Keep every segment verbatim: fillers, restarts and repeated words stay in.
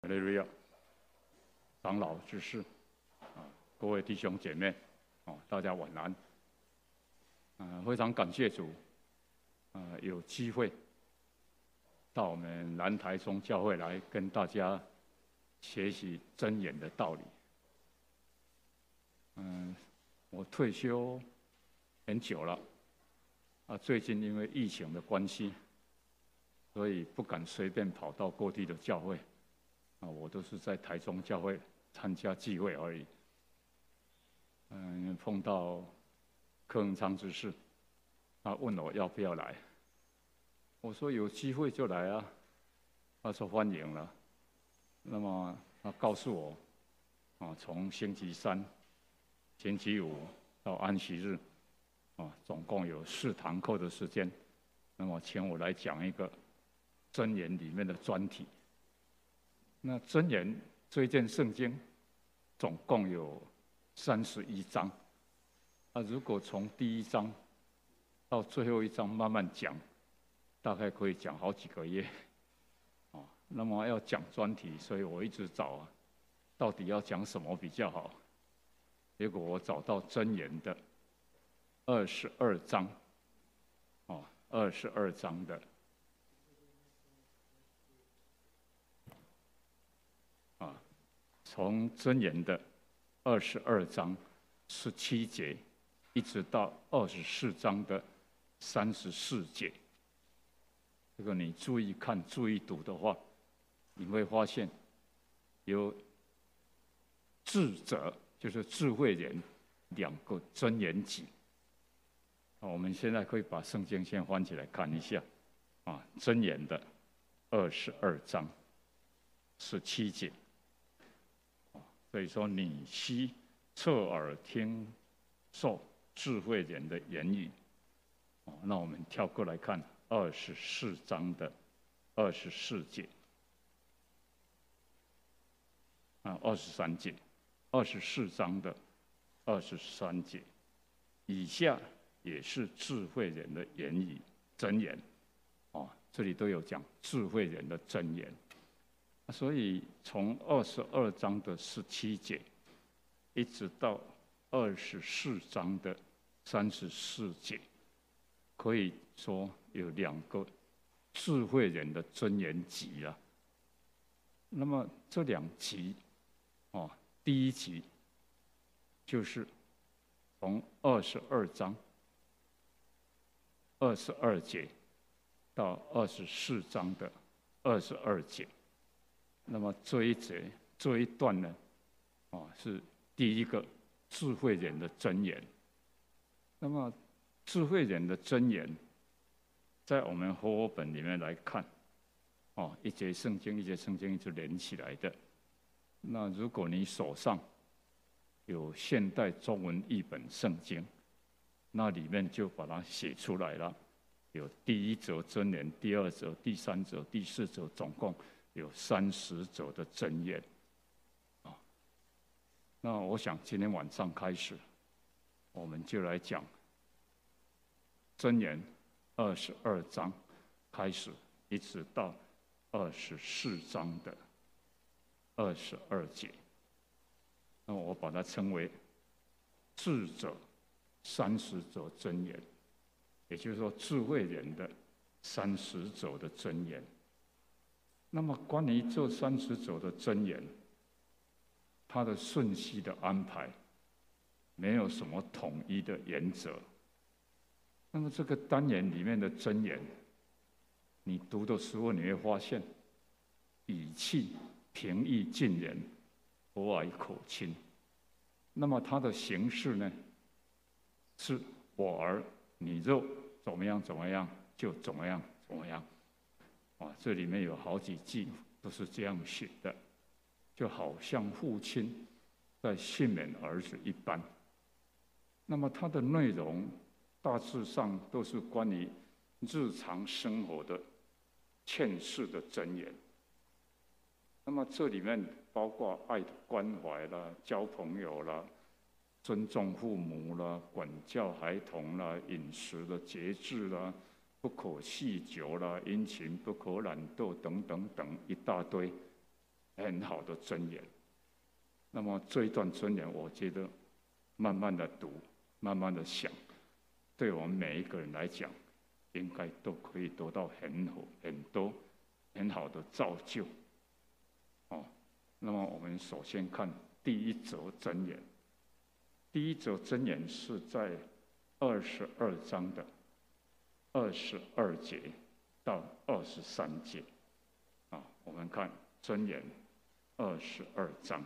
哈利路亚，长老执事啊，各位弟兄姐妹，哦，大家晚安。呃，非常感谢主，呃，有机会到我们南台中教会来跟大家学习真言的道理。嗯、呃，我退休很久了，啊，最近因为疫情的关系，所以不敢随便跑到各地的教会。啊，我都是在台中教会参加聚会而已。嗯，碰到柯文昌执事，他问我要不要来，我说有机会就来啊。他说欢迎了。那么他告诉我，啊，从星期三、星期五到安息日，啊，总共有四堂课的时间。那么请我来讲一个箴言里面的专题。那箴言这一卷圣经总共有三十一章，啊，如果从第一章到最后一章慢慢讲，大概可以讲好几个月，啊，那么要讲专题，所以我一直找啊，到底要讲什么比较好？结果我找到箴言的二十二章，哦，二十二章的。从箴言的二十二章十七节，一直到二十四章的三十四节，这个你注意看、注意读的话，你会发现有智者，就是智慧人两个箴言集。我们现在可以把圣经先翻起来看一下，啊，箴言的二十二章十七节。所以说，你须侧耳听受智慧人的言语。哦，那我们跳过来看二十四章的二十四节，啊，二十三节，二十四章的二十三节，以下也是智慧人的言语箴言。哦，这里都有讲智慧人的箴言。所以从二十二章的十七节，一直到二十四章的三十四节，可以说有两个智慧人的箴言集啊。那么这两集，哦，第一集就是从二十二章二十二节到二十四章的二十二节。那么这一节这一段呢，啊，是第一个智慧人的箴言。那么智慧人的箴言，在我们和合本里面来看，哦，一节圣经一节圣经就连起来的。那如果你手上有现代中文译本圣经，那里面就把它写出来了，有第一则箴言、第二则、第三则、第四则，总共有三十则的箴言，啊，那我想今天晚上开始，我们就来讲箴言二十二章开始，一直到二十四章的二十二节。那我把它称为智者三十则箴言，也就是说智慧人的三十则的箴言。那么关于这三十则的箴言，它的顺序的安排没有什么统一的原则。那么这个单元里面的箴言，你读的时候你会发现，语气平易近人，和蔼可亲。那么它的形式呢，是我儿你若怎么样怎么样就怎么样怎么样。啊，这里面有好几句都是这样写的，就好像父亲在训勉儿子一般。那么它的内容大致上都是关于日常生活的劝世的箴言。那么这里面包括爱的关怀啦、交朋友啦、尊重父母啦、管教孩童啦、饮食的节制啦、不可酗酒啦、殷勤不可懒惰等等等一大堆。 很好的箴言。那么这一段箴言，我觉得慢慢的读，慢慢的想，对我们每一个人来讲，应该都可以得到很好、很多、很好的造就。哦，那么我们首先看第一则箴言。第一则箴言是在二十二章的二十二节到二十三节。啊，我们看箴言二十二章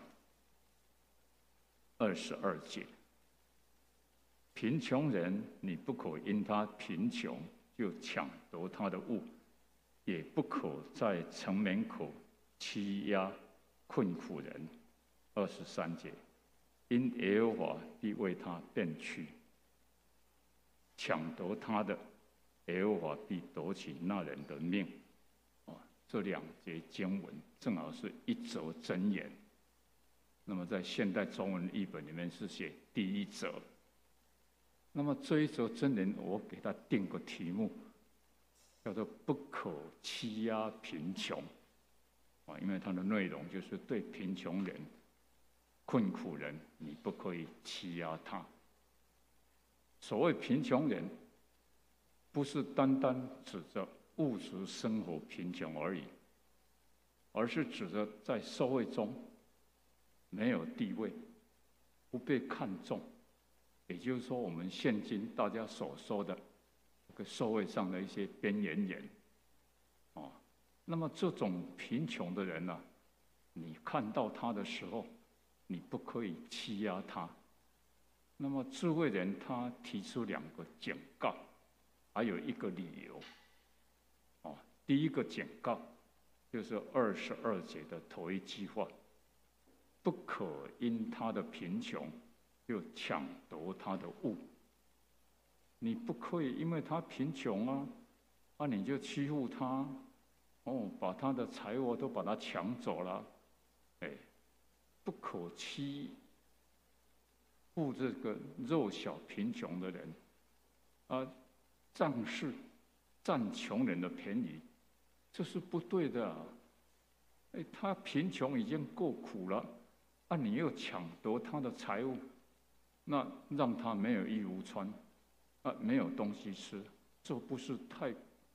二十二节：贫穷人，你不可因他贫穷就抢夺他的物，也不可在城门口欺压困苦人。二十三节：因耶和华必为他辩屈，抢夺他的，耶和华必夺取那人的命。哦，这两节经文正好是一则箴言。那么在现代中文译本里面是写第一则。那么这一则箴言，我给他定个题目，叫做“不可欺压贫穷”。啊，因为它的内容就是对贫穷人、困苦人，你不可以欺压他。所谓贫穷人，不是单单指着物质生活贫穷而已，而是指着在社会中没有地位、不被看重，也就是说，我们现今大家所说的这个社会上的一些边缘人，哦，那么这种贫穷的人呢、啊，你看到他的时候，你不可以欺压他。那么智慧人他提出两个警告，还有一个理由。哦，第一个警告就是二十二节的头一句话：不可因他的贫穷就抢夺他的物。你不可以因为他贫穷啊，啊你就欺负他，哦，把他的财物都把他抢走了，哎，不可欺负这个弱小贫穷的人，啊，仗势占穷人的便宜，这是不对的啊。哎，他贫穷已经够苦了，啊，你又抢夺他的财物，那让他没有衣服穿，啊，没有东西吃，这不是太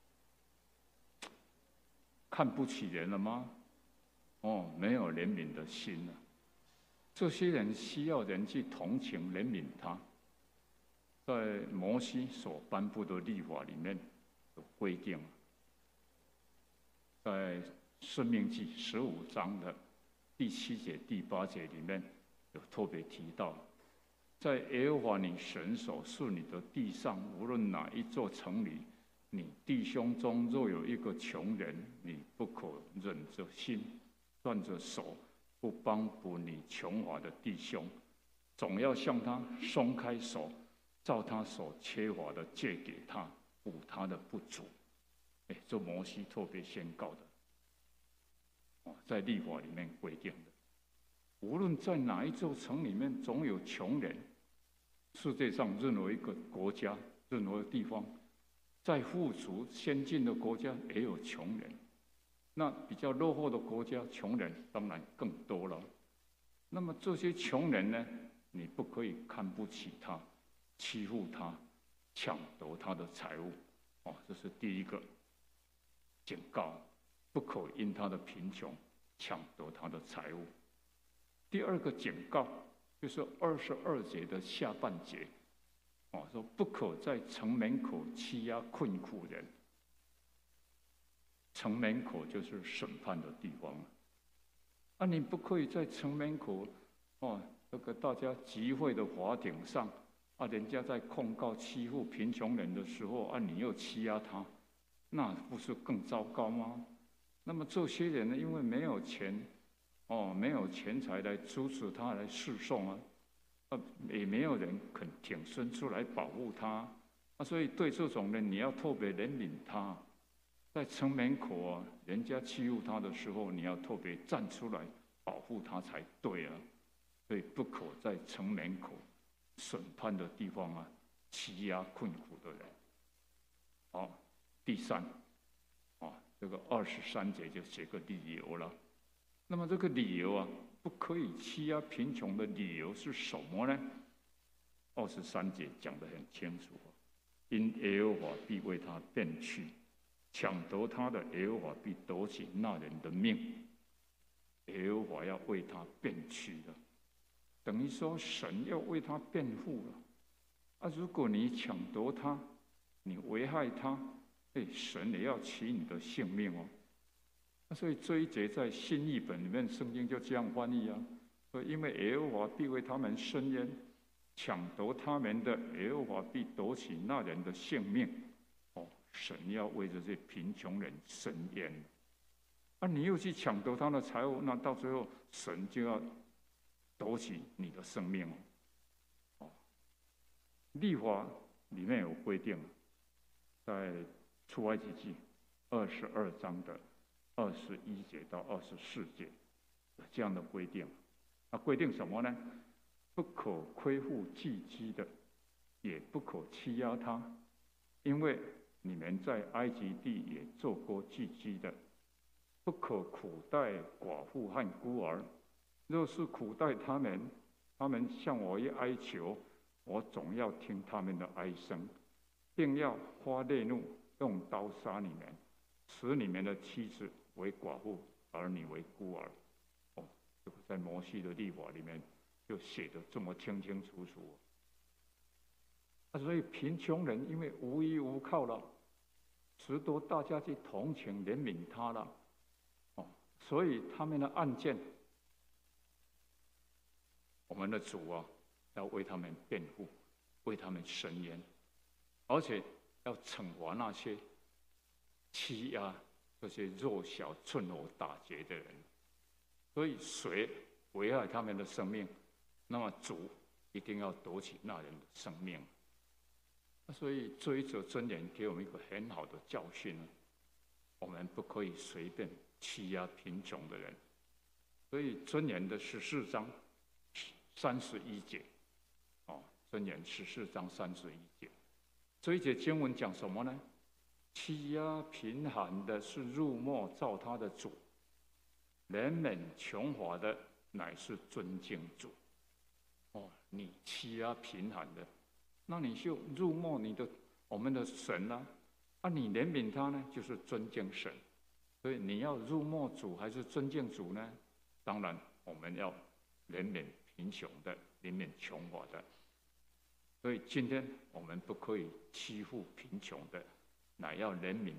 看不起人了吗？哦，没有怜悯的心了。这些人需要人去同情、怜悯他。在摩西所颁布的律法里面有规定，在申命记十五章的第七节、第八节里面有特别提到，在耶和华你神所赐你的地上，无论哪一座城里，你弟兄中若有一个穷人，你不可忍着心、断着手，不帮补你穷乏的弟兄，总要向他松开手，照他所缺乏的借给他，补他的不足。哎，这摩西特别宣告的。在律法里面规定的，无论在哪一座城里面，总有穷人。世界上任何一个国家、任何地方，在富足先进的国家也有穷人。那比较落后的国家，穷人当然更多了。那么这些穷人呢，你不可以看不起他、欺负他、抢夺他的财物。哦，这是第一个警告。不可因他的贫穷抢夺他的财物。第二个警告就是二十二节的下半节，哦，说不可在城门口欺压困苦人。城门口就是审判的地方啊，你不可以在城门口，哦，这个大家集会的法庭上，啊，人家在控告欺负贫穷人的时候，啊，你又欺压他，那不是更糟糕吗？那么这些人呢，因为没有钱，哦，没有钱财来支持他来诉讼啊，啊，也没有人肯挺身出来保护他，啊，所以对这种人，你要特别怜悯他。在城门口啊，人家欺负他的时候，你要特别站出来保护他才对啊。所以不可在城门口审判的地方啊，欺压困苦的人。好，第三，啊，这个二十三节就写个理由了。 那么这个理由啊，不可以欺压贫穷的理由是什么呢？二十三节讲得很清楚，因耶和华必为他辩屈，抢夺他的耶和华必夺取那人的命。耶和华要为他辩屈的，等于说神要为他辩护了。啊，如果你抢夺他，你危害他，哎，神也要取你的性命哦。所以这一节在新译本里面，圣经就这样翻译啊，说因为耶和华必为他们伸冤，抢夺他们的耶和华必夺取那人的性命。哦，神要为这些贫穷人伸冤。啊，你又去抢夺他的财物，那到最后神就要夺取你的生命哦。哦，律法里面有规定，在出埃及记二十二章的二十一节到二十四节有这样的规定。那规定什么呢？不可亏负寄居的，也不可欺压他，因为你们在埃及地也做过寄居的。不可苦待寡妇和孤儿，若是苦待他们，他们向我一哀求，我总要听他们的哀声，并要发烈怒，用刀杀你们，使你们的妻子为寡妇，儿女为孤儿。哦，这个在摩西的律法里面就写得这么清清楚楚。啊，所以贫穷人因为无依无靠了，值得大家去同情怜悯他了。所以他们的案件，我们的主啊，要为他们辩护，为他们伸冤，而且要惩罚那些欺压这些弱小、趁火打劫的人。所以谁危害他们的生命，那么主一定要夺取那人的生命。所以这一则箴言给我们一个很好的教训，我们不可以随便欺压贫穷的人。所以箴言的十四章三十一节，哦，箴言十四章三十一节，这一节经文讲什么呢？欺压贫寒的是辱没造他的主，怜悯穷乏的乃是尊敬主。哦，你欺压贫寒的，那你就辱没你的我们的神啊！啊，你怜悯他呢，就是尊敬神。所以你要辱没主还是尊敬主呢？当然，我们要怜悯贫穷的，怜悯穷乏的。所以今天我们不可以欺负贫穷的，乃要怜悯，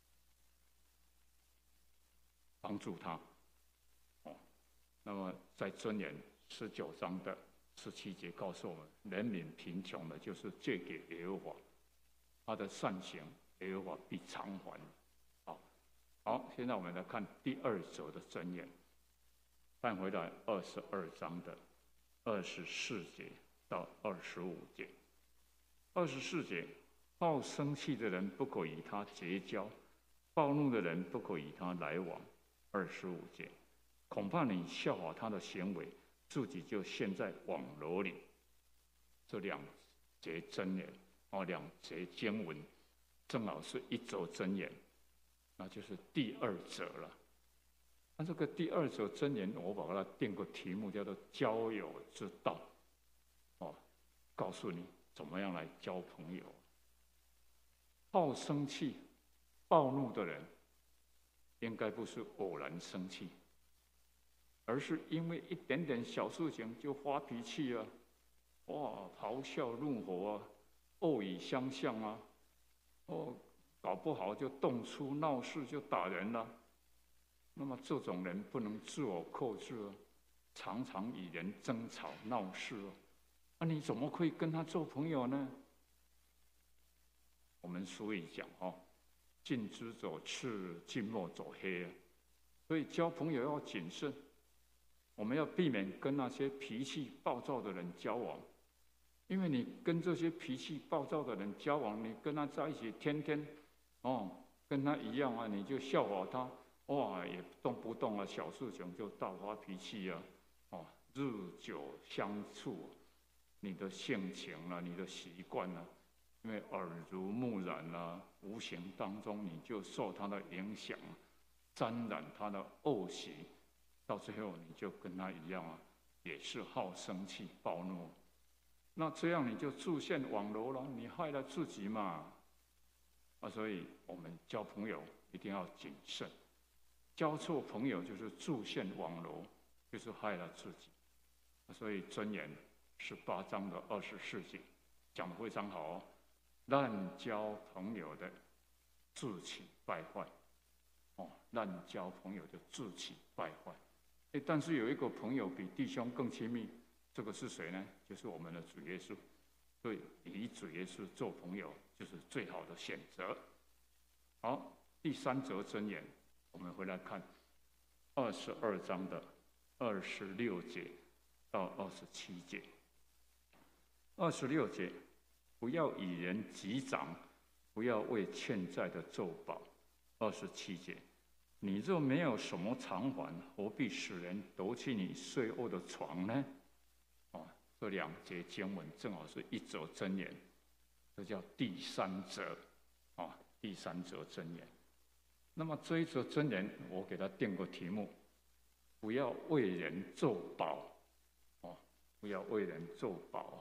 帮助他。哦，那么在箴言十九章的十七节告诉我们，怜悯贫穷的，就是借给耶和华，他的善行，耶和华必偿还。好，好，现在我们来看第二则的箴言，翻回来二十二章的二十四节到二十五节。二十四节，好生气的人不可与他结交，暴怒的人不可与他来往。二十五节，恐怕你效法他的行为，自己就陷在网罗里。这两节箴言，哦，两节经文，正好是一则箴言，那就是第二则了。那这个第二则箴言，我把它定个题目，叫做交友之道。哦，告诉你怎么样来交朋友。好生气、暴怒的人，应该不是偶然生气，而是因为一点点小事情就发脾气啊，哇，咆哮怒吼啊，恶语相向啊，哦，搞不好就动粗闹事就打人了。那么这种人不能自我克制啊，常常与人争吵闹事啊，那你怎么可以跟他做朋友呢？我们俗语讲哦，近朱者赤，近墨者黑啊，所以交朋友要谨慎，我们要避免跟那些脾气暴躁的人交往，因为你跟这些脾气暴躁的人交往，你跟他在一起，天天哦跟他一样啊，你就效法他，哇，也动不动啊小事情就大发脾气啊，哦，日久相处，你的性情啊，你的习惯啊，因为耳濡目染啊，无形当中你就受他的影响，沾染他的恶习， 到最后你就跟他一样啊，也是好生气、暴怒。那这样你就自陷网罗了，你害了自己嘛。啊，所以我们交朋友一定要谨慎，交错朋友就是自陷网罗，就是害了自己。所以箴言十八章的二十四节讲得非常好哦，滥交朋友的自起败坏。哦，滥交朋友就自起败坏。哎，但是有一个朋友比弟兄更亲密，这个是谁呢？就是我们的主耶稣。所以以主耶稣做朋友，就是最好的选择。好，第三则箴言，我们回来看二十二章的二十六节到二十七节。二十六节，不要以人击掌，不要为欠债的奏报。二十七节，你若没有什么偿还，何必使人夺去你睡卧的床呢？哦，这两节经文正好是一则箴言，这叫第三则啊、哦，第三则箴言。那么这一则箴言，我给他定个题目：不要为人奏报哦，不要为人奏报啊。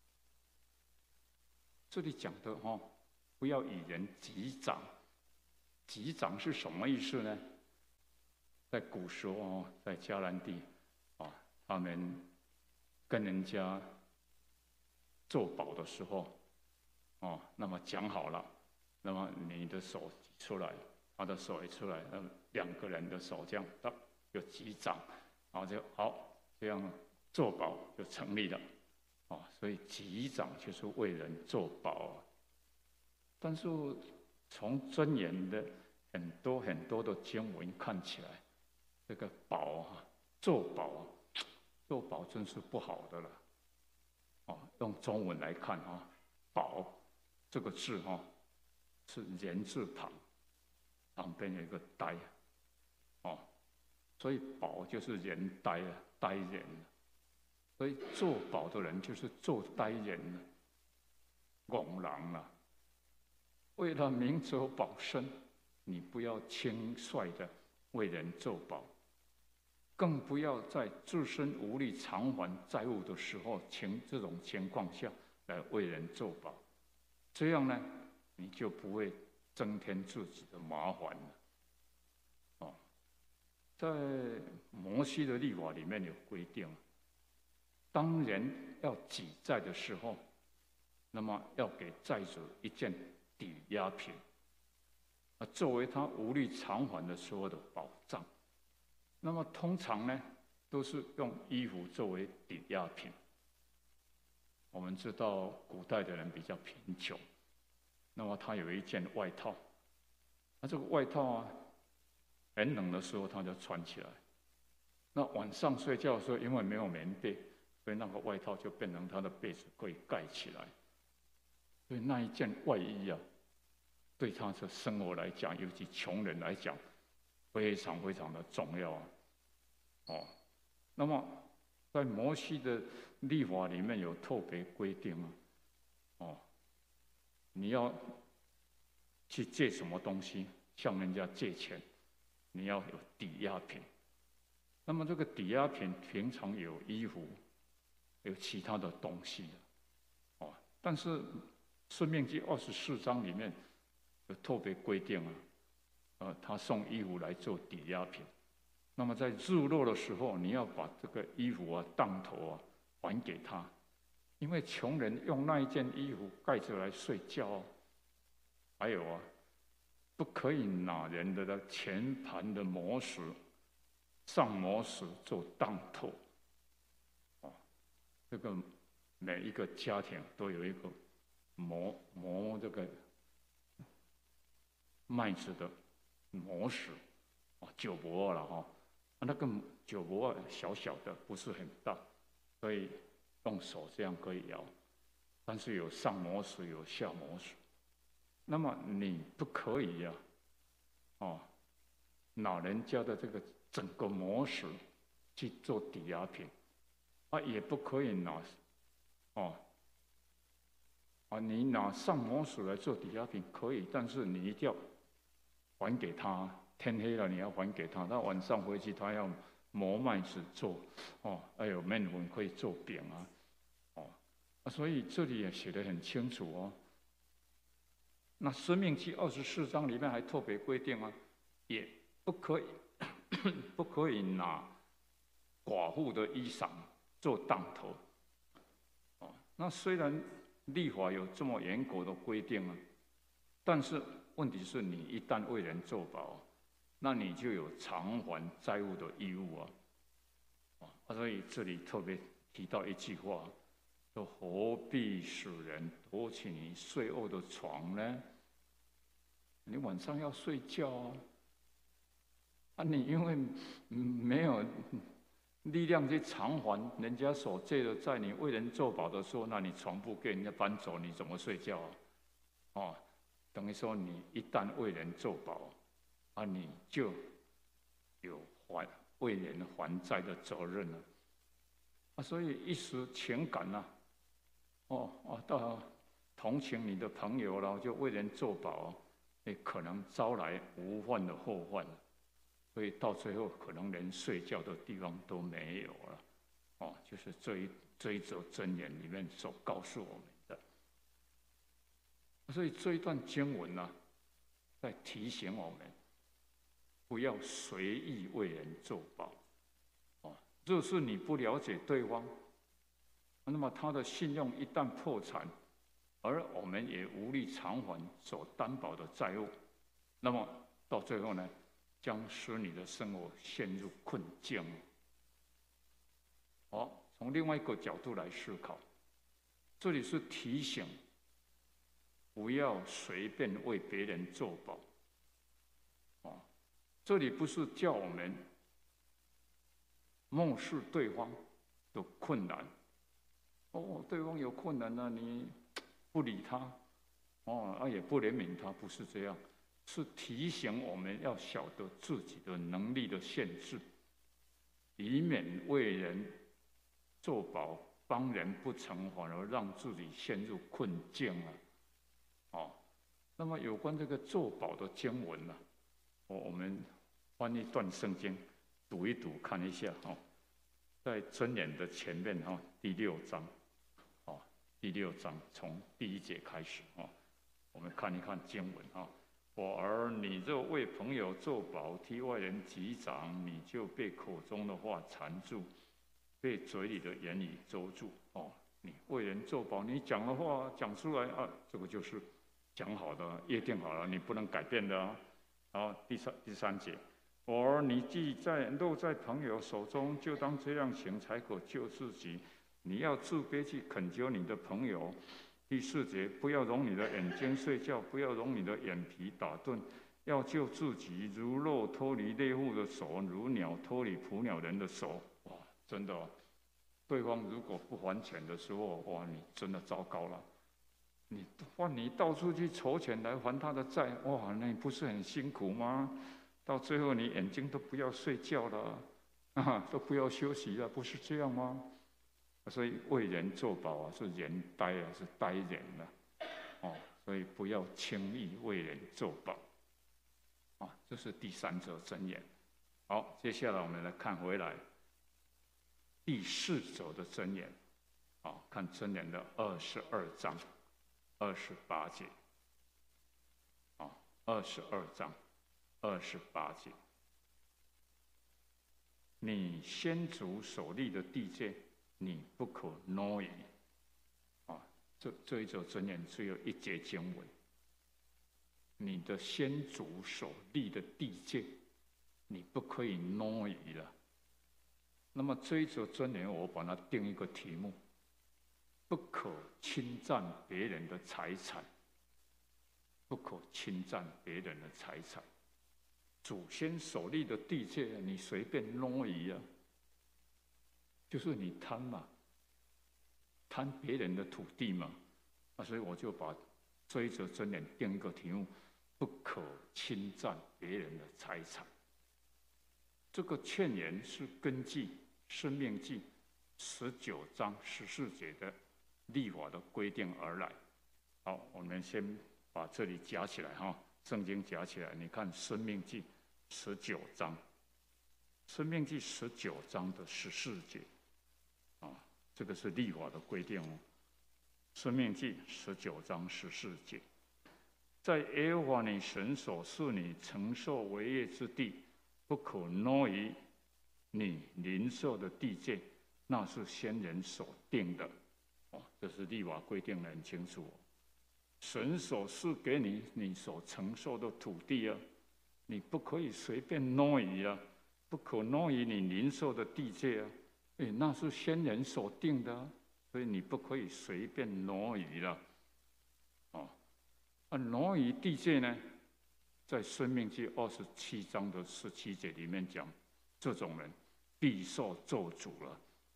这里讲的哦，不要以人击掌。击掌是什么意思呢？在古时候哦，在迦南地啊，他们跟人家做保的时候，哦，那么讲好了，那么你的手举出来，他的手也出来，那两个人的手这样，就击掌，然后就好，这样做保就成立了，哦，所以击掌就是为人做保。但是从箴言的很多很多的经文看起来，这个保啊，做保啊，做保真是不好的了。哦，用中文来看啊，保这个字哈、啊，是人字旁，旁边有一个呆，哦，所以保就是人呆啊，呆人。所以做保的人就是做呆人了，戆人了。为了明哲保身，你不要轻率的为人奏保，更不要在自身无力偿还债务的时候，情这种情况下来为人奏保，这样呢，你就不会增添自己的麻烦了。哦，在摩西的律法里面有规定，当人要举债的时候，那么要给债主一件抵押品，啊，作为他无力偿还的时候的保障。那么通常呢，都是用衣服作为抵押品。我们知道古代的人比较贫穷，那么他有一件外套，那这个外套啊，很冷的时候他就穿起来。那晚上睡觉的时候，因为没有棉被，所以那个外套就变成他的被子，可以盖起来。所以那一件外衣啊，对他的生活来讲，尤其穷人来讲，非常非常的重要啊。哦，那么在摩西的律法里面有特别规定啊，哦，你要去借什么东西，向人家借钱，你要有抵押品。那么这个抵押品平常有衣服，有其他的东西的，哦，但是《申命记》二十四章里面有特别规定啊，呃，他送衣服来做抵押品。那么在日落的时候，你要把这个衣服啊、当头啊还给他，因为穷人用那一件衣服盖着来睡觉。还有啊，不可以拿人的钱盘的磨石、上磨石做当头。哦，这个每一个家庭都有一个磨磨这个麦子的磨石，哦，酒钵了哈。那个酒钵小小的，不是很大，所以用手这样可以摇，但是有上磨石，有下磨石。那么你不可以呀、啊，哦，拿人家的这个整个磨石去做抵押品，啊，也不可以拿，哦，啊，你拿上磨石来做抵押品可以，但是你一定要还给他。天黑了，你要还给他。他晚上回去，他要磨麦子做哦，还有面粉可以做饼啊，哦啊，所以这里也写得很清楚哦。那《申命记》二十四章里面还特别规定啊，也不可以不可以拿寡妇的衣裳做当头。哦，那虽然律法有这么严格的规定啊，但是问题是你一旦为人作保，那你就有偿还债务的义务啊。啊，所以这里特别提到一句话，说何必使人夺起你睡卧的床呢？你晚上要睡觉啊，啊，你因为没有力量去偿还人家所借的债，你为人作保的时候，那你床铺给人家搬走，你怎么睡觉啊？哦，等于说你一旦为人作保，啊，你就有还为人还债的责任了。啊，所以一时情感呐、啊，哦哦，到同情你的朋友了，就为人作保，也可能招来无患的后患。所以到最后，可能连睡觉的地方都没有了。哦，就是这一这一则箴言里面所告诉我们的。所以这一段经文呢、啊，在提醒我们，不要随意为人作保。哦，若是你不了解对方，那么他的信用一旦破产，而我们也无力偿还所担保的债务，那么到最后呢，将使你的生活陷入困境。好，从另外一个角度来思考，这里是提醒，不要随便为别人作保。哦，这里不是叫我们漠视对方的困难。哦，对方有困难了、啊，你不理他，哦，啊也不怜悯他，不是这样。是提醒我们要晓得自己的能力的限制，以免为人作保，帮人不成，反而让自己陷入困境啊！哦，那么有关这个作保的经文呢、啊，我我们翻一段圣经，读一读，看一下哦，在箴言的前面哈、哦，第六章，哦，第六章从第一节开始哦，我们看一看经文啊。我儿，你若为朋友作保，替外人击掌，你就被口中的话缠住，被嘴里的言语捉住。哦，你为人作保，你讲的话讲出来啊，这个就是讲好的，约定好了，你不能改变的啊。然后第三第三节，我儿，你既在落在朋友手中，就当这样行，才可救自己。你要自卑去恳求你的朋友。第四节，不要容你的眼睛睡觉，不要容你的眼皮打盹，要救自己，如肉脱离猎户的手，如鸟脱离捕鸟人的手。哇，真的、哦，对方如果不还钱的时候，哇，你真的糟糕了。你换你到处去筹钱来还他的债，哇，那你不是很辛苦吗？到最后你眼睛都不要睡觉了，啊，都不要休息了，不是这样吗？所以为人作保啊，是人呆啊，是呆人了、啊，哦，所以不要轻易为人作保，啊，这是第三则箴言。好，接下来我们来看回来第四则的箴言，啊，看箴言的二十二章二十八节，啊，二十二章二十八节，你先祖所立的地界，你不可挪移。啊，这这一则箴言只有一节经文。你的先祖所立的地界，你不可以挪移了。那么这一则箴言，我把它定一个题目：不可侵占别人的财产。不可侵占别人的财产。祖先所立的地界，你随便挪移啊，就是你贪嘛，贪别人的土地嘛，啊，所以我就把这一则箴言定一个题目：不可侵占别人的财产。这个劝言是根据《申命记》十九章十四节的律法的规定而来。好，我们先把这里夹起来哈，圣经夹起来，你看《申命记》十九章申命记十九章的十四节，啊，这个是律法的规定哦。申命记十九章十四节，在耶和华你神所赐你承受为业之地，不可挪移你邻舍的地界，那是先人所定的。哦，这是律法规定的很清楚哦。神所赐给你你所承受的土地啊，你不可以随便挪移啊，不可挪移你邻舍的地界啊，哎，那是先人所定的啊，所以你不可以随便挪移了。哦，啊，挪移地界呢，在申命记二十七章的十七节里面讲，这种人必受咒诅了。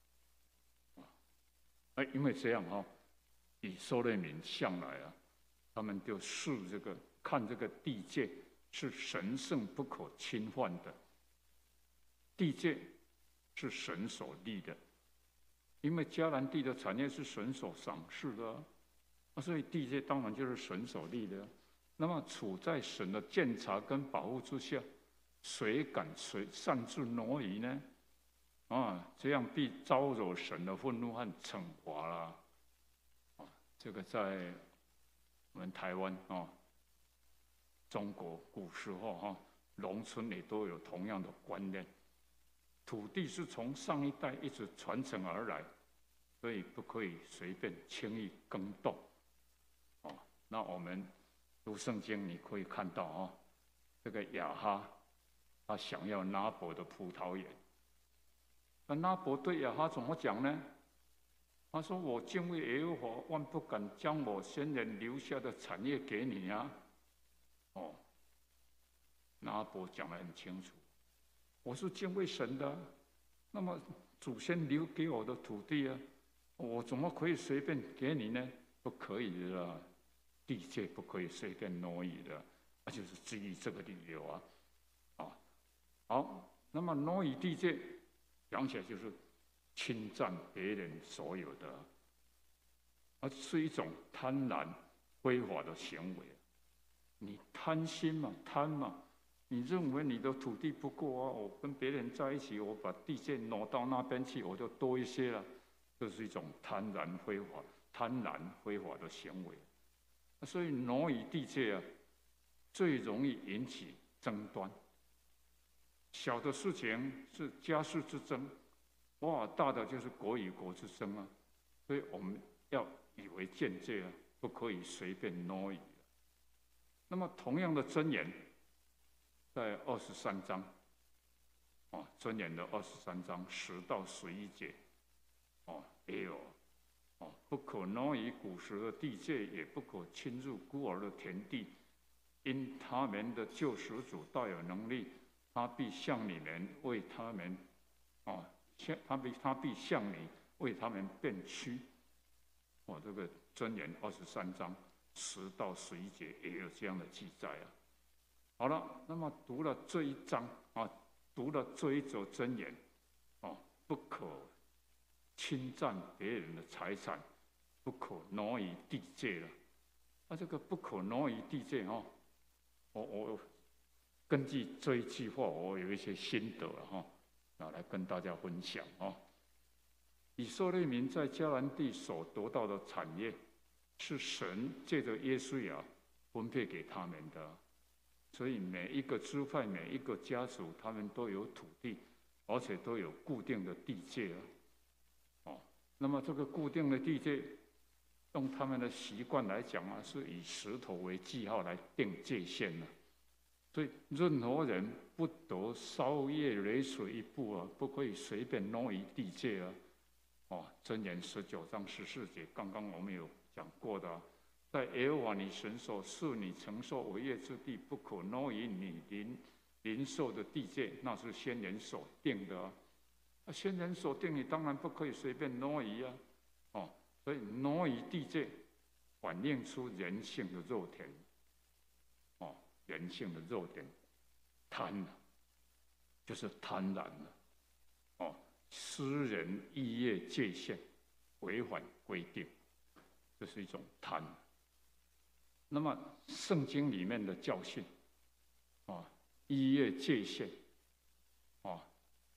哎，因为这样哈、哦，以色列民向来啊，他们就视这个看这个地界是神圣不可侵犯的，地界是神所立的，因为迦南地的产业是神所赏赐的啊，所以地界当然就是神所立的。那么处在神的监察跟保护之下，谁敢谁擅自挪移呢？啊，这样必招惹神的愤怒和惩罚啦！啊，这个在我们台湾啊，中国古时候哈，农村也都有同样的观念，土地是从上一代一直传承而来，所以不可以随便轻易耕动。啊，那我们读圣经你可以看到啊，这个亚哈他想要拿伯的葡萄园。那拿伯对亚哈怎么讲呢？他说：“我敬畏耶和华，万不敢将我先人留下的产业给你啊！”哦，拿伯讲得很清楚，我是敬畏神的，那么祖先留给我的土地啊，我怎么可以随便给你呢？不可以的，地界不可以随便挪移的，那就是基于这个理由啊。啊，好，那么挪移地界。讲起来就是侵占别人所有的，而是一种贪婪非法的行为。你贪心嘛，贪嘛，你认为你的土地不够啊，我跟别人在一起，我把地界挪到那边去，我就多一些了，这是一种贪婪非法、贪婪非法的行为。所以挪移地界啊，最容易引起争端。小的事情是家事之争，哇，大的就是国与国之争啊！所以我们要以为鉴戒啊，不可以随便挪移。那么同样的箴言，在二十三章，啊，箴言的二十三章十到十一节，哦，也有，哦，不可挪移古时的地界，也不可侵入孤儿的田地，因他们的救赎主大有能力。他必向你们为他们，哦，他必他必向你为他们辩屈。哦，这个箴言二十三章十到十一节也有这样的记载啊。好了，那么读了这一章啊，读了这一则箴言，哦，不可侵占别人的财产，不可挪移地界了。那、啊、这个不可挪移地界哦，我我。根据这一句话，我有一些心得哈，拿来跟大家分享哦。以色列民在迦南地所得到的产业，是神借着约书亚分配给他们的，所以每一个支派、每一个家族，他们都有土地，而且都有固定的地界啊。哦，那么这个固定的地界，用他们的习惯来讲啊，是以石头为记号来定界限的。所以任何人不得稍越雷水一步啊，不可以随便挪移地界啊。哦，箴言十九章十四节，刚刚我们有讲过的、啊，在耶和华你神所赐你承受为业之地，不可挪移你邻邻舍的地界，那是先人所定的啊。啊，先人所定，你当然不可以随便挪移啊。哦，所以挪移地界，反映出人性的肉体。哦。人性的弱点，贪了，就是贪婪了。哦，私人异业界限，违反规定，这是一种贪。那么圣经里面的教训，啊，异业界限，啊，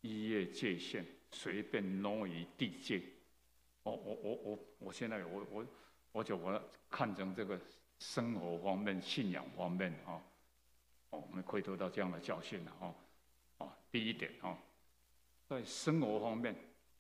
一业界限随便挪移地界。我我我我我现在我我我就我看成这个生活方面、信仰方面啊，哦，我们可以得到这样的教训了哈。啊，第一点啊，在生活方面，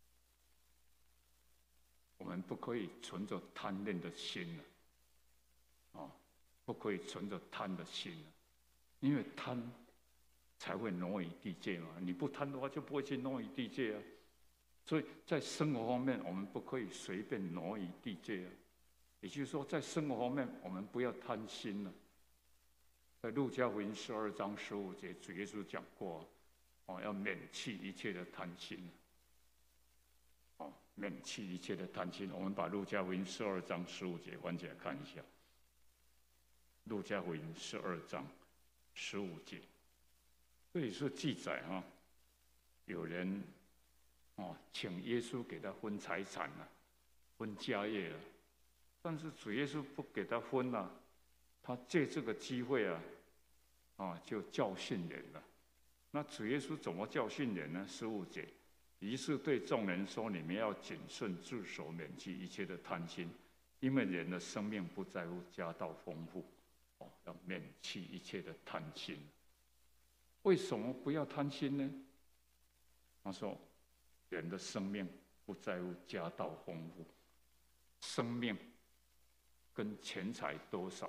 我们不可以存着贪恋的心了，啊，不可以存着贪的心了，因为贪才会挪移地界嘛。你不贪的话，就不会去挪移地界啊。所以在生活方面，我们不可以随便挪移地界啊。也就是说，在生活方面，我们不要贪心了。在路加福音十二章十五节，主耶稣讲过，哦，要免弃一切的贪心。哦，免弃一切的贪心。我们把路加福音十二章十五节翻起来看一下。路加福音十二章十五节，这里是记载哈，有人哦请耶稣给他分财产了，分家业了，但是主耶稣不给他分了，他借这个机会啊，啊就教训人了。那主耶稣怎么教训人呢？十五节，于是对众人说：“你们要谨慎自守，免去一切的贪心，因为人的生命不在乎家道丰富。”哦，要免去一切的贪心。为什么不要贪心呢？他说，人的生命不在乎家道丰富，生命跟钱财多少。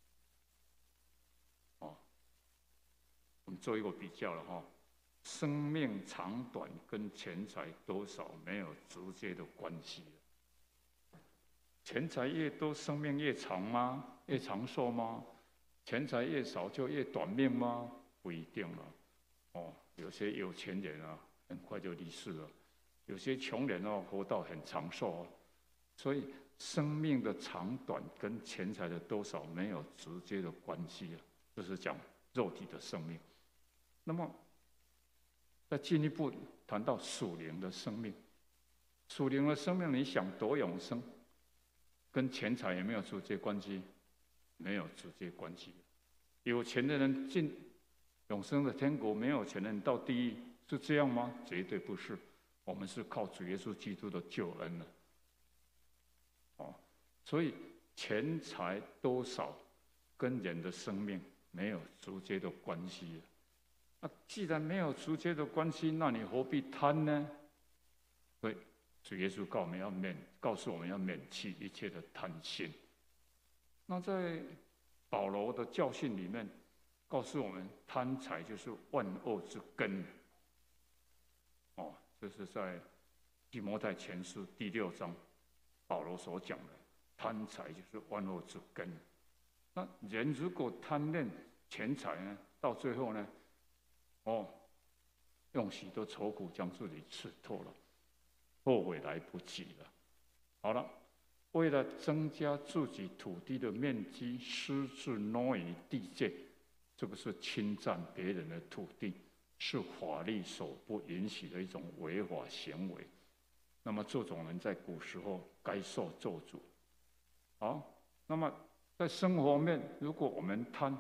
哦，我们做一个比较了哈，生命长短跟钱财多少没有直接的关系。钱财越多，生命越长吗？越长寿吗？钱财越少就越短命吗？不一定了。哦，有些有钱人啊，很快就离世了；有些穷人哦，活到很长寿。所以，生命的长短跟钱财的多少没有直接的关系啊，就是讲肉体的生命。那么，再进一步谈到属灵的生命，属灵的生命，你想夺永生？跟钱财有没有直接关系？没有直接关系。有钱的人进永生的天国，没有钱的人到地狱，是这样吗？绝对不是。我们是靠主耶稣基督的救恩了。哦，所以钱财多少跟人的生命没有直接的关系。那既然没有直接的关系，那你何必贪呢？所以主耶稣告我们要免，告诉我们要免去一切的贪心。那在保罗的教训里面，告诉我们贪财就是万恶之根。哦，这是在提摩太前书第六章保罗所讲的，贪财就是万恶之根。那人如果贪恋钱财呢，到最后呢，哦，用许多愁苦将自己吃透了。后悔来不及了。好了，为了增加自己土地的面积，私自挪移地界，这个是侵占别人的土地，是法律所不允许的一种违法行为。那么这种人在古时候该受咒诅。好，那么在生活面，如果我们贪，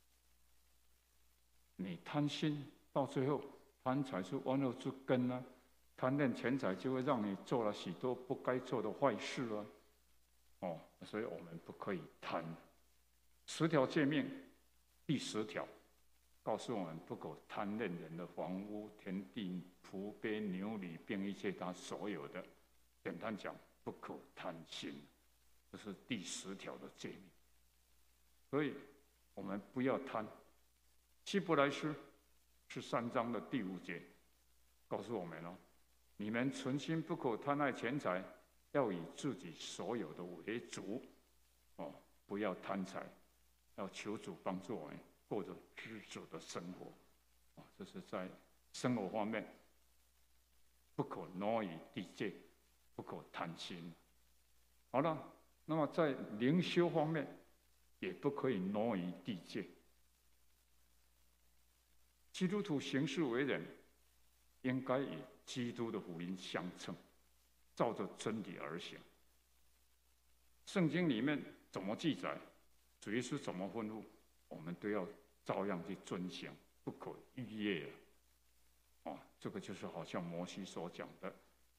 你贪心，到最后贪财是万恶之根啊。贪恋钱财就会让你做了许多不该做的坏事啊！哦，所以我们不可以贪。十条诫命，第十条告诉我们不可贪恋人的房屋、田地、仆婢、牛驴，并一切他所有的。简单讲，不可贪心，这是第十条的诫命。所以我们不要贪。希伯来书十三章的第五节告诉我们哦。你们存心不可贪爱钱财，要以自己所有的为主，哦，不要贪财，要求主帮助我们过着知足的生活，啊，这是在生活方面，不可挪移地界，不可贪心。好了，那么在灵修方面，也不可以挪移地界。基督徒行事为人，应该以基督的福音相称，照着真理而行。圣经里面怎么记载，主耶稣怎么吩咐，我们都要照样去遵行，不可逾越。哦， 这个就是好像摩西所讲的。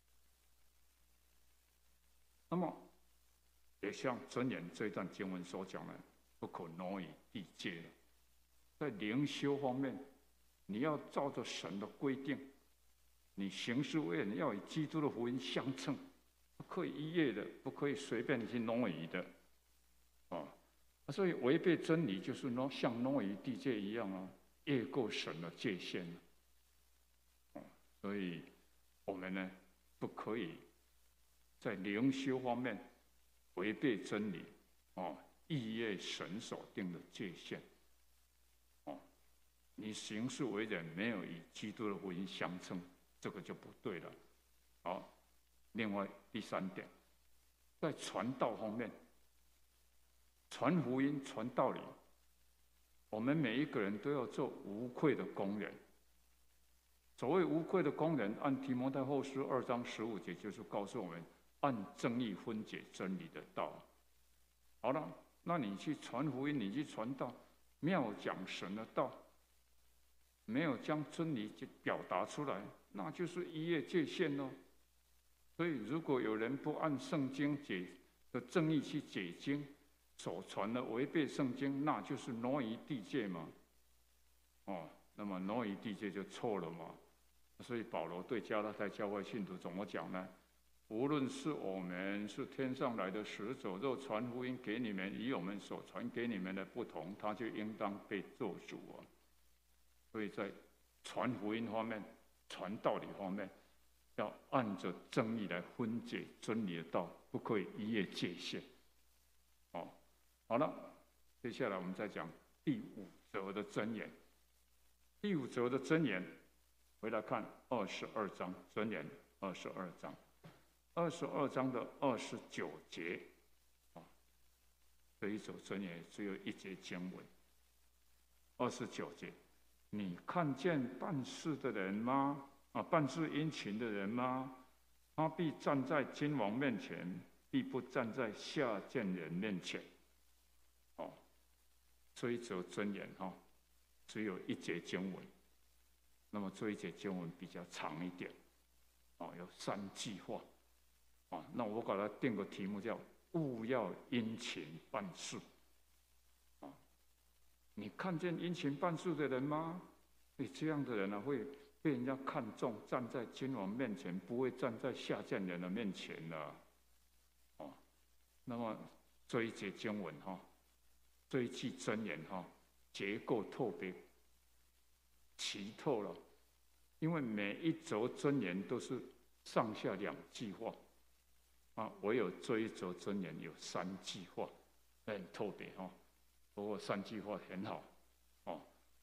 那么，也像箴言这一段经文所讲的，不可挪移地界。在灵修方面，你要照着神的规定，你行事为人要与基督的福音相称，不可以逾越的，不可以随便去挪移的，啊，所以违背真理就是挪像挪移地界一样啊，越过神的界限。啊，所以我们呢，不可以在灵修方面违背真理，啊，逾越神所定的界限。哦，你行事为人没有与基督的福音相称，这个就不对了。好，另外第三点，在传道方面，传福音、传道理，我们每一个人都要做无愧的工人。所谓无愧的工人，按提摩太后书二章十五节就是告诉我们，按正义分解真理的道。好了，那你去传福音，你去传道，妙讲神的道，没有将真理表达出来，那就是逾越界限咯。所以，如果有人不按圣经解的正义去解经，所传的违背圣经，那就是挪移地界嘛。哦，那么挪移地界就错了嘛。所以保罗对加拉太教会信徒怎么讲呢？无论是我们是天上来的使者，若传福音给你们，与我们所传给你们的不同，他就应当被咒诅啊。所以在传福音方面、传道理方面，要按着正义来分解真理的道，不可以逾越界限。哦，好了，接下来我们再讲第五则的箴言。第五则的箴言，回来看二十二章箴言，二十二章，二十二章的二十九节，啊，这一则箴言只有一节经文，二十九节，你看见办事的人吗？啊，办事殷勤的人吗？他必站在君王面前，必不站在下贱人面前。哦，这一则箴言哈，只有一节经文。那么这一节经文比较长一点，哦，有三句话。啊，那我给它定个题目叫“勿要殷勤办事”。啊，你看见殷勤办事的人吗？你这样的人呢、啊，会被人家看重，站在君王面前，不会站在下贱人的面前的。哦，那么这一节经文哈，这一句箴言哈，结构特别奇特了，因为每一则箴言都是上下两句话。啊，唯有这一则箴言有三句话，很特别哈。不过三句话很好，哦。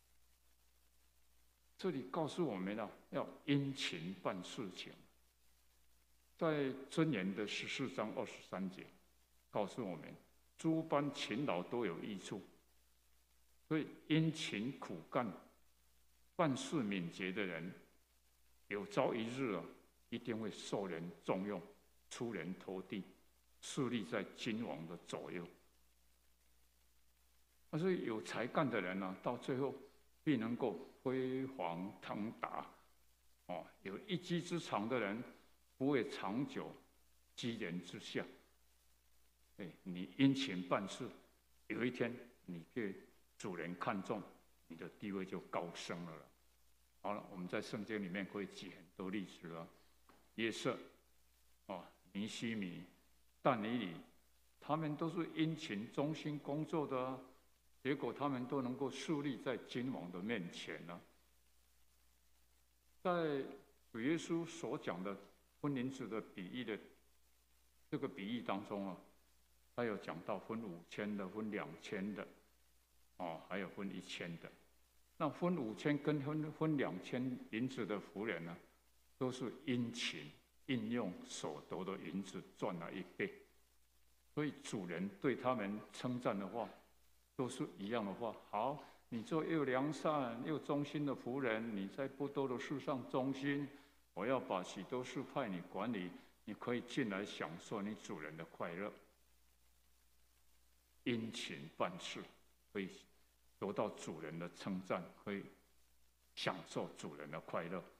这里告诉我们啊，要殷勤办事情。在箴言的十四章二十三节，告诉我们，诸般勤劳都有益处。所以殷勤苦干、办事敏捷的人，有朝一日啊，一定会受人重用。出人头地，势力在君王的左右。所以有才干的人呢、啊，到最后必能够辉煌腾达。哦，有一技之长的人，不会长久居人之下。哎，你殷勤办事，有一天你被主人看中，你的地位就高升了。好了，我们在圣经里面可以举很多例子了，约瑟，哦。尼希米、但以理，他们都是殷勤忠心工作的、啊，结果他们都能够树立在君王的面前呢、啊。在主耶稣所讲的分银子的比喻的这个比喻当中啊，他有讲到分五千的、分两千的，哦，还有分一千的。那分五千跟分分两千银子的仆人呢，都是殷勤。应用所得的银子赚了一倍，所以主人对他们称赞的话，都是一样的话。好，你做又良善又忠心的仆人，你在不多的事上忠心，我要把许多事派你管理，你可以进来享受你主人的快乐。殷勤办事，可以得到主人的称赞，可以享受主人的快乐。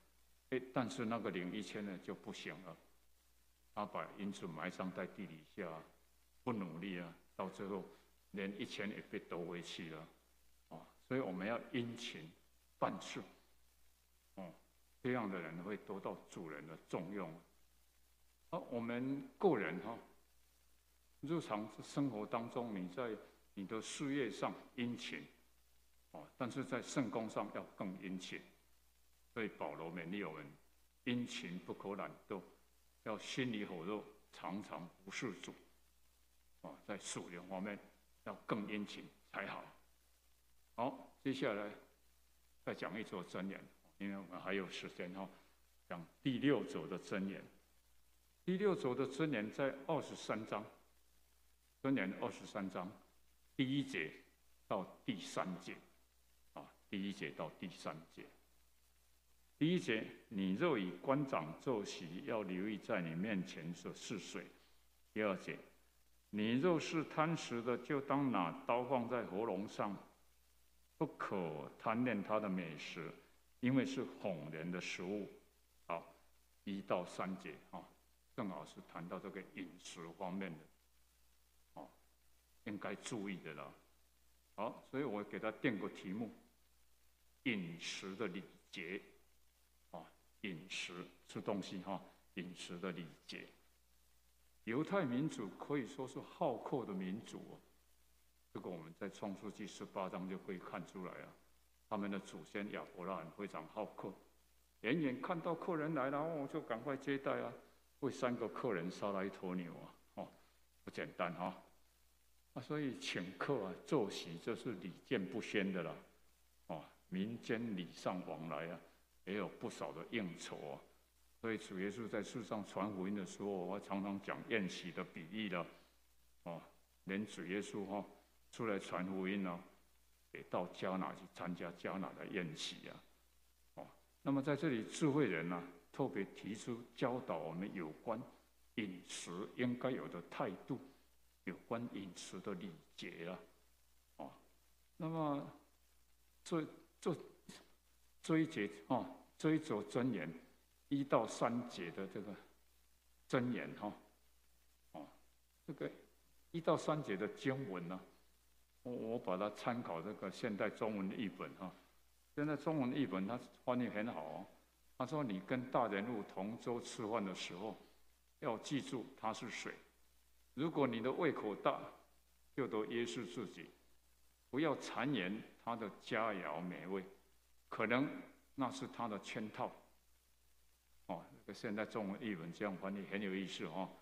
哎，但是那个领一千呢就不行了，他把银子埋葬在地底下，不努力啊，到最后连一千也被夺回去了，哦，所以我们要殷勤办事，哦，这样的人会得到主人的重用。而我们个人哈，日常生活当中，你在你的事业上殷勤，哦，但是在圣工上要更殷勤。所以保罗勉励我们：殷勤不可懒惰，要心里火热，常常服事主。哦，在属灵方面要更殷勤才好。好，接下来再讲一组箴言，因为我们还有时间哈，讲第六组的箴言。第六组的箴言在二十三章，箴言二十三章第一节到第三节，啊，第一节到第三节。第一节，你若以官长坐席，要留意在你面前所是谁。第二节，你若是贪食的，就当拿刀放在喉咙上，不可贪恋他的美食，因为是哄人的食物。好，一到三节啊，正好是谈到这个饮食方面的，哦，应该注意的了。好，所以我给他定个题目：饮食的礼节。饮食吃东西哈，饮食的礼节。犹太民族可以说是好客的民族哦，这个我们在创世纪十八章就可以看出来啊。他们的祖先亚伯拉罕非常好客，远远看到客人来了，哦，就赶快接待啊，为三个客人杀了一头牛啊，哦，不简单哈。啊，所以请客啊，坐席这是礼见不鲜的啦，哦，民间礼尚往来啊。也有不少的应酬啊，所以主耶稣在世上传福音的时候，我常常讲宴席的比喻了，哦，连主耶稣哈出来传福音呢，也到迦拿去参加迦拿的宴席啊，哦，那么在这里智慧人呢、啊，特别提出教导我们有关饮食应该有的态度，有关饮食的礼节啊，哦，那么这这。这一节啊，这一组箴言一到三节的这个箴言哈，哦，这个一到三节的经文呢，我我把它参考这个现代中文译本哈，现在中文译本它翻译很好哦。他说：“你跟大人物同桌吃饭的时候，要记住他是谁。如果你的胃口大，就得约束自己，不要谗言他的佳肴美味。”可能那是他的圈套，哦，这个现在中文译文这样翻译很有意思哦。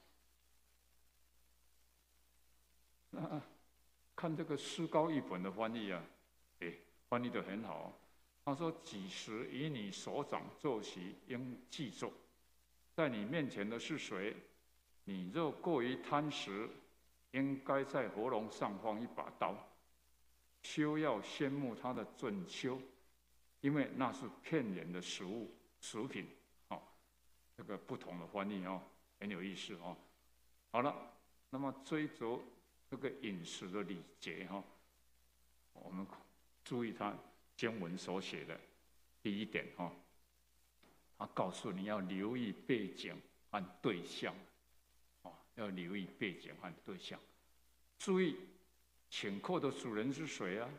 那看这个诗高译本的翻译啊，哎，翻译得很好。他说：“几时以你所长坐席，应记住，在你面前的是谁。你若过于贪食，应该在喉咙上放一把刀，休要羡慕他的准秋。”因为那是骗人的食物、食品，哦，这个不同的翻译哦，很有意思哦。好了，那么追逐这个饮食的礼节哈，我们注意他经文所写的第一点哈，他告诉你要留意背景和对象，哦，要留意背景和对象，注意请客的主人是谁啊？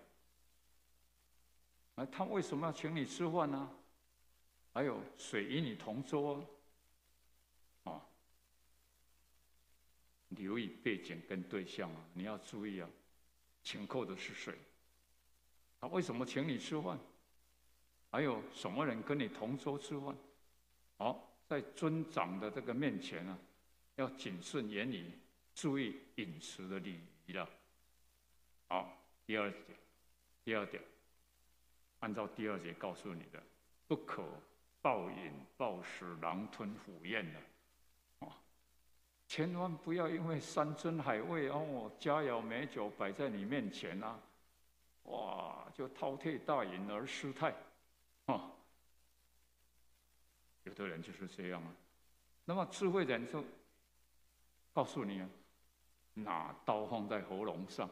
啊，他为什么要请你吃饭呢？还有谁与你同桌？啊，留意背景跟对象啊，你要注意啊，请客的是谁？他为什么请你吃饭？还有什么人跟你同桌吃饭？好，在尊长的这个面前啊，要谨慎言语，注意饮食的礼仪了。好，第二点，第二点。按照第二节告诉你的，不可暴饮暴食，狼吞虎咽的，哦，千万不要因为山珍海味哦，佳肴美酒摆在你面前啊，哇，就饕餮大饮而失态，哦，有的人就是这样啊。那么智慧人就告诉你啊，拿刀放在喉咙上，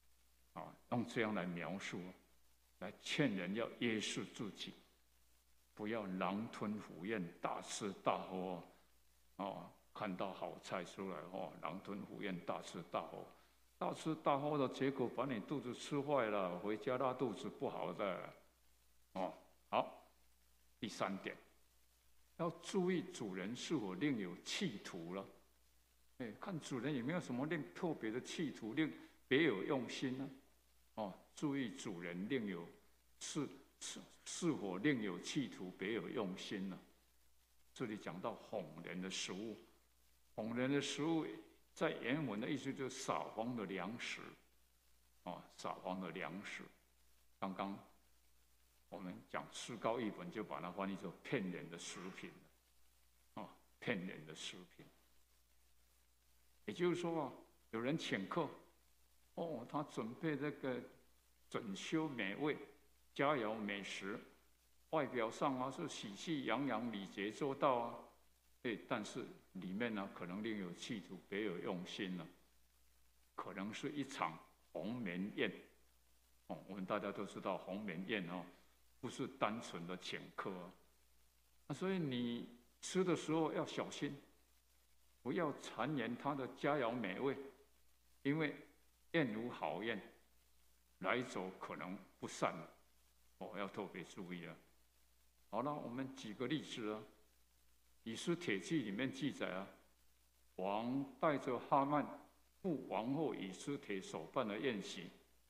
啊，用这样来描述。来劝人要约束自己， 不要狼吞虎咽、大吃大喝哦。看到好菜出来哦，狼吞虎咽、大吃大喝，大吃大喝的结果把你肚子吃坏了，回家拉肚子不好的哦。好，第三点，要注意主人是否另有企图了。哎，看主人有没有什么另特别的企图，另别有用心呢？哦，注意主人另有是是是否另有企图，别有用心呢？这里讲到哄人的食物，哄人的食物在原文的意思就是撒谎的粮食，哦，撒谎的粮食。刚刚我们讲诗高译本就把它翻译成骗人的食品，哦，骗人的食品。也就是说啊，有人请客，哦，他准备这个整修美味、佳肴美食，外表上啊是喜气洋洋、礼节周到啊，哎，但是里面呢、啊、可能另有企图、别有用心呢、啊，可能是一场鸿门宴。哦，我们大家都知道鸿门宴哦，不是单纯的请客啊，啊所以你吃的时候要小心。不要谗言他的佳肴美味，因为宴无好宴，来走可能不善，哦，要特别注意啊。好了，我们举个例子啊，《以斯帖记》里面记载啊，王带着哈曼赴王后以斯帖所办的宴席。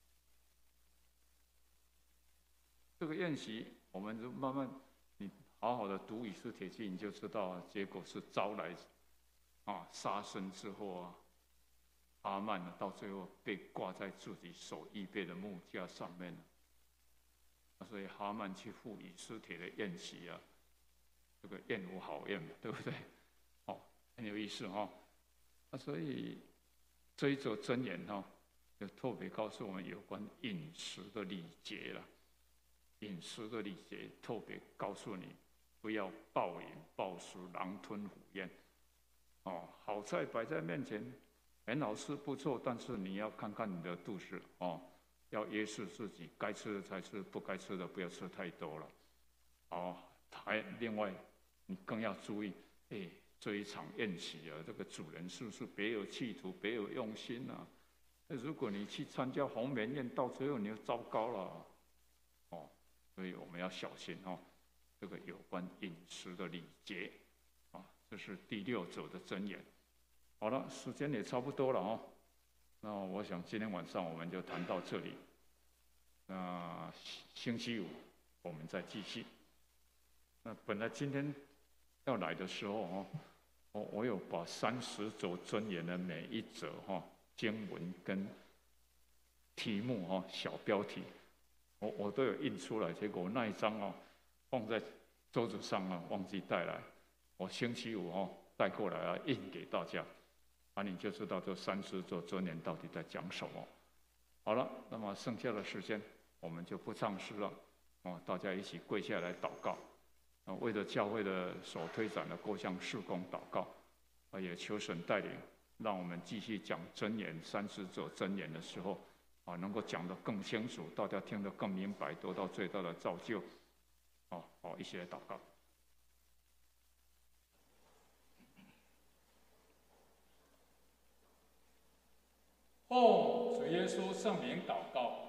这个宴席，我们就慢慢你好好的读《以斯帖记》，你就知道啊，结果是招来。啊，杀身之后啊，哈曼呢，到最后被挂在自己所预备的木架上面了。所以哈曼去赴以斯帖的宴席啊，这个宴无好宴，对不对？哦，很有意思哈、哦。那所以这一则箴言哈、哦，就特别告诉我们有关饮食的礼节了。饮食的礼节特别告诉你，不要暴饮暴食、狼吞虎咽。哦，好菜摆在面前，很好吃不错，但是你要看看你的肚子哦，要约束自己，该吃的才吃，不该吃的不要吃太多了。哦，还另外你更要注意，哎，这一场宴席啊，这个主人是不是别有企图、别有用心啊？如果你去参加鸿门宴，到最后你就糟糕了。哦，所以我们要小心哦，这个有关饮食的礼节。这是第六则的箴言。好了，时间也差不多了哦。那我想今天晚上我们就谈到这里。那星期五我们再继续。那本来今天要来的时候哦，我我有把三十则箴言的每一则哈经文跟题目哈小标题，我我都有印出来，结果那一张哦放在桌子上啊，忘记带来。我星期五哦带过来啊，印给大家，啊你就知道这三十则箴言到底在讲什么。好了，那么剩下的时间我们就不唱诗了，哦，大家一起跪下来祷告，啊，为了教会的所推展的各项事工祷告，啊，也求神带领，让我们继续讲箴言三十则箴言的时候，啊，能够讲得更清楚，大家听得更明白，得到最大的造就。好，好，一起来祷告。奉主耶稣圣名祷告。